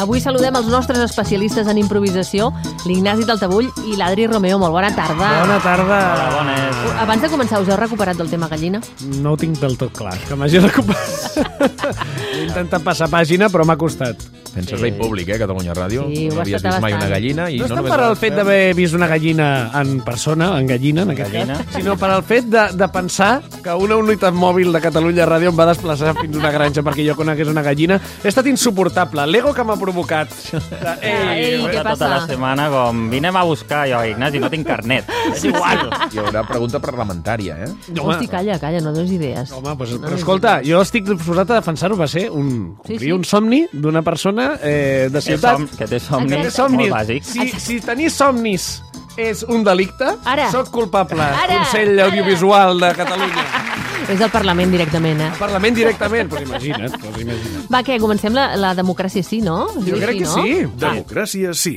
Avui saludem els nostres especialistes en improvisació, l'Ignasi Taltabull i l'Adri Romeo. Molt bona tarda. Bona tarda. Hola, bones. Abans de començar, us heu recuperat del tema gallina? No ho tinc del tot clar, que m'hagi recuperat. He intentat passar pàgina, però m'ha costat. Fent servei públic, Catalunya Ràdio. Sí, ho no havies vist mai una gallina. I No és tant només per al vas fet veure- d'haver vist una gallina en persona, en gallina, en aquest cas, sinó per al fet de pensar que una unitat mòbil de Catalunya Ràdio em va desplaçar fins a una granja perquè jo conegués una gallina. He estat insuportable. L'ego que m'ha provocat. Ei, què Tota passa? la setmana com, vinem a buscar, jo, Ignasi, no tinc carnet. És igual. Hi haurà pregunta parlamentària, Hosti, calla, no donis idees. Home, però escolta, jo estic disposat a defensar-ho. Va ser un somni d'una persona de ciutat. Que té somnis, Que té somnis. molt bàsic. Si tenir somnis és un delicte, Ara. sóc culpable. Ara. Consell Audiovisual de Catalunya. És al Parlament directament, Al Parlament directament. Pues imagina't. Va, què, comencem la democràcia sí, no? Es diu Jo crec així, que no? sí. Democràcia sí.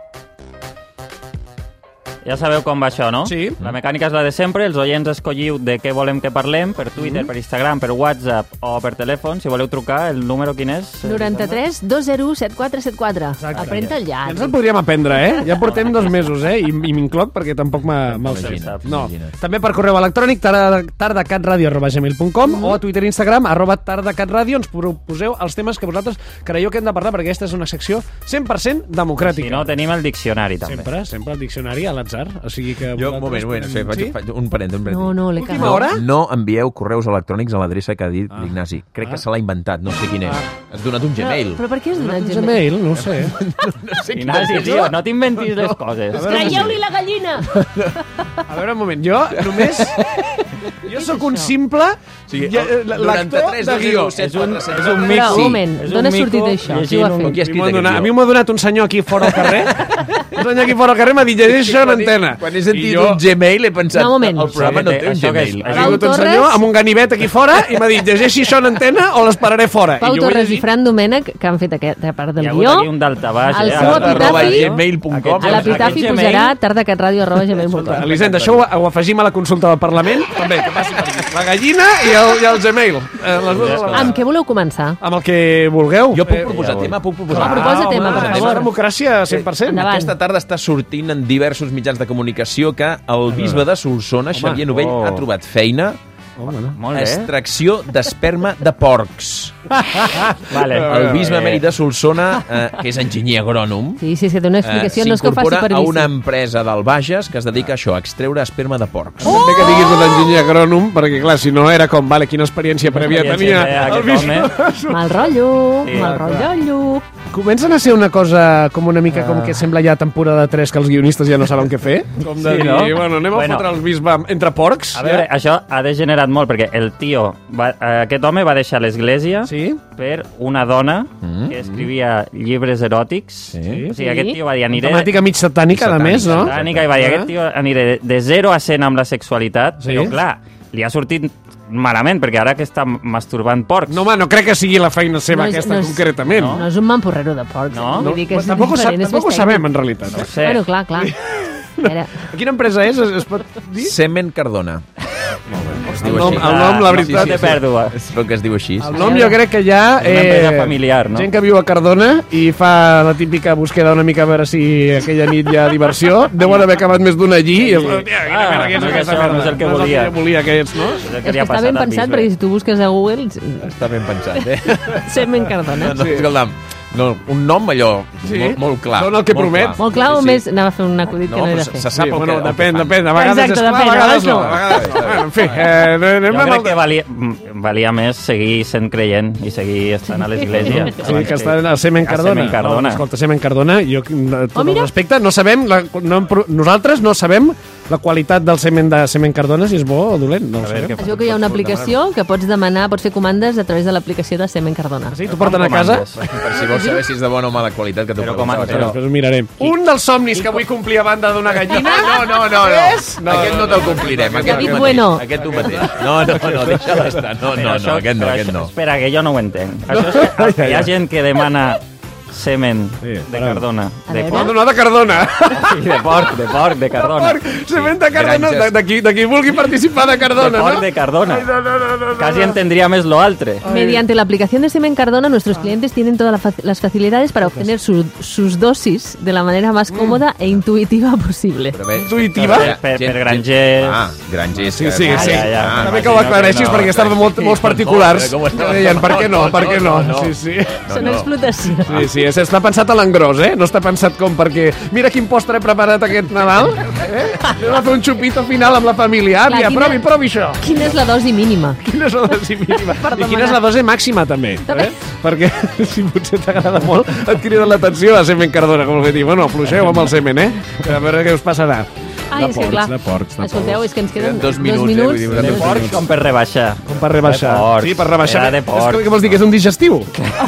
Ja sabeu com va això, no? Sí. La mecànica és la de sempre, els oients escolliu de què volem que parlem, per Twitter, per Instagram, per WhatsApp o per telèfon. Si voleu trucar, el número quin és? 93 20 7474. Exacte. Aprenta el Ja ja. ens el podríem aprendre, Ja portem 2 mesos, I m'incloc perquè tampoc me'l sé. Imagina't, No. imagina't. També per correu electrònic, tardacatradio@gmail.com o a Twitter i Instagram, @tardacatradio. Ens proposeu els temes que vosaltres creieu que hem de parlar, perquè aquesta és una secció 100% democràtica. Si no, tenim el diccionari, també. Sempre el diccionari a l'atzar. O sigui que Jo, un moment, Sí? faig un parent. No, l'he Última cagat. hora? No envieu correus electrònics a l'adreça que ha dit l'Ignasi. Crec que se l'ha inventat, no sé quin és. Has donat un Gmail. Però per què has donat Gmail? Gmail, no ho sé. Ignasi, tio, no t'inventis les coses. Traieu-li la gallina! A veure, un moment, jo només... Jo sóc un simple sigui, lector de guió. És un Però, mixi. un moment, És d'on ha mico sortit això? Qui ho ha llegint fet? Qui ha escrit aquest A mi guió? m'ho ha donat un senyor aquí fora al carrer. Un senyor aquí fora al carrer m'ha dit, llegeix això en antena. Quan he sentit I jo- un Gmail he pensat, No, un moment. el programa no té un Això que és- Gmail. Ha Pau vingut un Torres? senyor amb un ganivet aquí fora i m'ha dit, llegeixi això en antena o l'esperaré fora. Pau I jo ho he Torres i llegit. Fran Domènech, que han fet aquesta part Hi del ha hagut guió. aquí un daltabaix. El seu arroba epitafi, gmail.com. a l'epitafi Aquest posarà tardacatradio@gmail.com. Elisenda, això ho afegim a la consulta del Parlament. També, que passi per aquí. La gallina i el Gmail. Les dues a la vegada. Amb què voleu començar? Amb el que vulgueu. Jo puc proposar tema, puc proposar. proposa tema, per Això favor. és democràcia 100%. Endavant. Aquesta tarda està sortint en diversos mitjans de comunicació que el bisbe de Solsona, Xavier Novell, ha trobat feina Molt a bé. extracció d'esperma de porcs. Vale. El bisbe emèrit de Solsona, que és enginyer agrònom, Sí, té una explicació, no és que ho faci s'incorpora per a bici. una empresa del Bages que es dedica a això, a extreure esperma de porcs. També que diguis un enginyer agrònom, perquè clar, si no era com, vale, quina experiència prèvia experiència té tenia el aquest bisbe. home. Mal rotllo, Sí, mal rotllo. Comencen a ser una cosa com una mica com que sembla ja temporada 3 que els guionistes ja no saben què fer. Com de Sí, dir, no? bueno, anem a Bueno. fotre el bisbe entre porcs. A veure, això ha degenerat molt, perquè el tio, aquest home va deixar l'església Sí? per una dona que escrivia llibres eròtics. Sí. O sigui, aquest tio va dir, aniré... Temàtica mig satànica, a més, no? Satànica, i va dir, aquest tio aniré de 0 a 100 amb la sexualitat, Sí. però clar, li ha sortit malament, perquè ara que està masturbant porcs. No, home, no crec que sigui la feina seva No és- aquesta no és- concretament. No és un mamporrero de porcs. No? Vull dir que és Tampoc ho diferent, és tampoc ho més sabem, tècnic. en realitat. No ho sé. Bueno, clar. Era... A quina empresa és? Es pot dir? Semen Cardona. Es diu nom- així. el nom, la veritat- No té pèrdua. Es veu que es diu així. El nom jo crec que ja... És una empresa familiar, no? Gent que viu a Cardona i fa la típica búsqueda una mica a veure si aquella nit hi ha diversió. Deuen haver acabat més d'una allí. I és, hòstia, quina Ah, merda, què és no és aquesta això, merda? no és el que No és volia. el que volia aquests, no? És el És que li ha està passat ben al pensat, bisbe. perquè si tu busques a Google, Està ben pensat, Semen Cardona. No, escolta'm, no, un nom allò Sí? molt clar. Dona el que molt promet. clar. Molt clar o més anava a fer un acudit que no he de però fer? se sap Sí, el bueno, que depèn. fan. A vegades Exacte, és clar, a depèn, vegades no. a A vegades no. Bueno, en fi, anem Jo amb crec el... que valia més seguir sent creient i seguir estant a l'església. Sí, que està a Semen Cardona. Semen Cardona. Escolta, Semen Cardona, jo, tot el mira. respecte, no sabem, nosaltres no sabem la qualitat del semen de Semen Cardona, si és bo o dolent, no ho veure sabem. què Es veu que hi ha una aplicació que pots demanar, pots fer comandes a través de l'aplicació de Semen Cardona. Sí, t'ho porten a casa? Per si vols saber si és de bona o mala qualitat, que t'ho Però preguntava. Després ho mirarem. Un dels somnis que vull complir a banda d'una gallina... No. Aquest no te'l complirem. Aquest David tu Bueno. mateix. Aquest tu mateix. No, deixa-la estar. No, aquest no. Espera, que jo no ho entenc. Això és que hi ha gent que demana semen de Cardona. No, de Cardona. Sí, de porc, de Cardona. Semen de Cardona, de qui vulgui participar de Cardona, de ¿no? porc de Cardona. No. Casi entendría más lo altre. Mediante la aplicación de Semen Cardona, nuestros clientes tienen todas las facilidades para obtener sus dosis de la manera más cómoda e intuitiva posible. Intuitiva? Per grangers. Grangers. Sí. Ja. També que ho aclareixis perquè estaven molts particulars que deien, per què no? Sí. Són explotacions. Sí, està pensat a l'engròs, no està pensat com perquè mira quin postre he preparat aquest Nadal, anem a fer un xupito final amb la família. Àvia, provi això. Quina és la dosi mínima? Quina és la dosi mínima? I quina és la dosi màxima, també. Perquè si potser t'agrada molt, et crida l'atenció a Semen Cardona, com que dir, bueno, afluixeu amb el semen, a veure què us passarà. Ai, és que clar. De porcs. Escolteu, és que ens queden 2 minuts. De porc com per rebaixar. Com per rebaixar. De porc. Sí, per rebaixar. Era de porc. Què vols dir, que és un digestiu?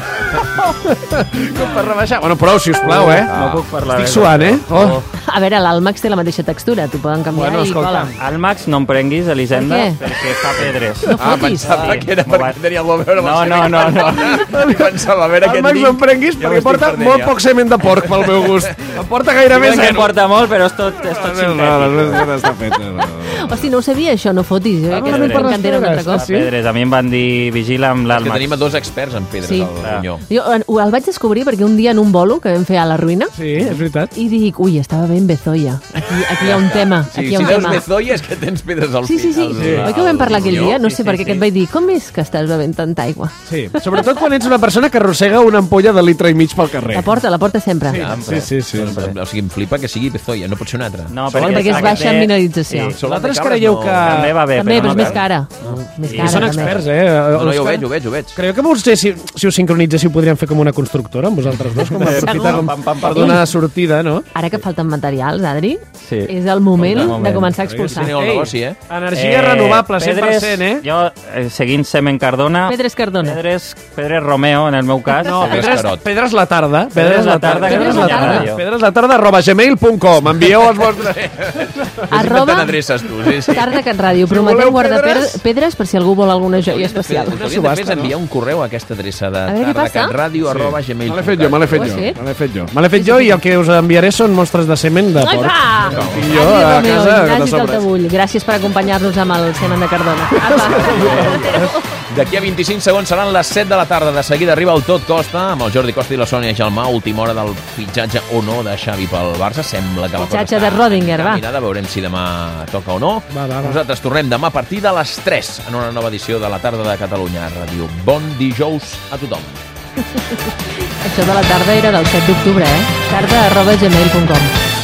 Com per rebaixar. Bueno, prou, sisplau, No puc parlar. Estic suant, Oh. A veure, l'Almax té la mateixa textura, t'ho poden canviar Bueno, i escolta. cola. Al Max no em prenguis, Elisenda, Per què? perquè fa pedres. No fotis. Pensava que era perquè tenia alguna cosa a veure amb No. Pensava, a veure El aquest Max link. no em prenguis Ja perquè m'estic porta perdent, molt ja. poc semen de porc, pel meu gust. Em porta gairebé Diuen que em zero. porta molt, però és tot sintètic. Està fet. Hosti, no ho sabia, això, no fotis. no Que per les m'encantera una altra pedres, cosa. sí? Pedres. A mi em van dir vigila amb Que l'Almax. tenim a 2 experts en pedres Sí. al ronyó. Jo el vaig descobrir perquè un dia en un bolo que vam fer a la Ruïna Sí, és veritat. i dic, ui, estava ben Bezoia. Aquí hi ha un tema. Sí, Aquí hi ha si un veus tema. Bezoia és que tens pedres al Sí. Oi que ho vam parlar aquell dia? No sé per què que et vaig dir, com és que estàs bevent tanta aigua? Sí, sobretot quan ets una persona que arrossega una ampolla de litre i mig pel carrer. La porta sempre. Sí. O sigui, em flipa que sigui Bezoia, no pot ser una altra. No, Perquè és baixa en mineralització. Sí. Vosaltres creieu que... També va bé, També, però és no més cara. Més I cara, són també. experts, No, jo ho veig. Creieu que potser si us sincronitzéssiu podríem fer com una constructora amb vosaltres dos, com aprofitar com per donar sortida, no? Ara que falten materials, Adri, Sí. és el moment moment. de començar a expulsar. Teniu el negoci, Energia renovable, 100%, Jo, seguint Semen Cardona... Pedres Cardona. Pedres Romeo, en el meu cas. No, Pedres Carot. Pedres la tarda. Pedres la tarda, Pedres la tarda. Pedres la tarda @gmail.com. Envieu els vostres... Arroba adreces tu, sí. Tarda Cat Ràdio. voleu Prometem guardar pedres- pedres per si algú vol alguna joia especial. El que hauríem de fer és enviar un correu a aquesta adreça de A veure què passa. tardacatradio@gmail.com. Me l'he fet jo. Sí? Me l'he fet jo i el que us enviaré són mostres de semen de Ai, porc. va! Tinc jo Adri a Romeo, casa de Ignasi sobres. Taltabull, gràcies per acompanyar-nos amb el semen de Cardona. Apa. D'aquí a 25 segons seran les 7 de la tarda. De seguida arriba el Tot Costa amb el Jordi Costa i la Sònia Gelmà. Última hora del fitxatge o no de Xavi pel Barça. Sembla que la cosa Fitxatge està de Rödinger, va. encaminada. Veurem si demà toca o no. Va. Nosaltres tornem demà a partir de les 3 en una nova edició de la tarda de Catalunya Ràdio. Bon dijous a tothom. Això de la tarda era del 7 d'octubre, tarda@gmail.com.